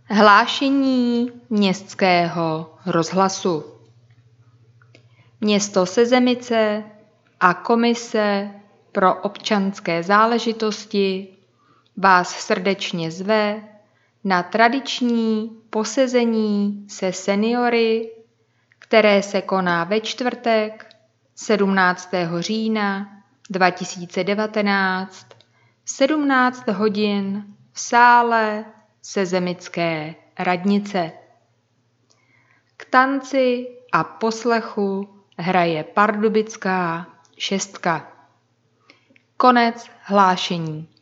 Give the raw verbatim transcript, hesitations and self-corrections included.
Hlášení městského rozhlasu. Město Sezemice a Komise pro občanské záležitosti vás srdečně zve na tradiční posezení se seniory, které se koná ve čtvrtek sedmnáctého října dva tisíce devatenáct v sedmnáct hodin v sále Sezemické radnice. K tanci a poslechu hraje pardubická šestka. Konec hlášení.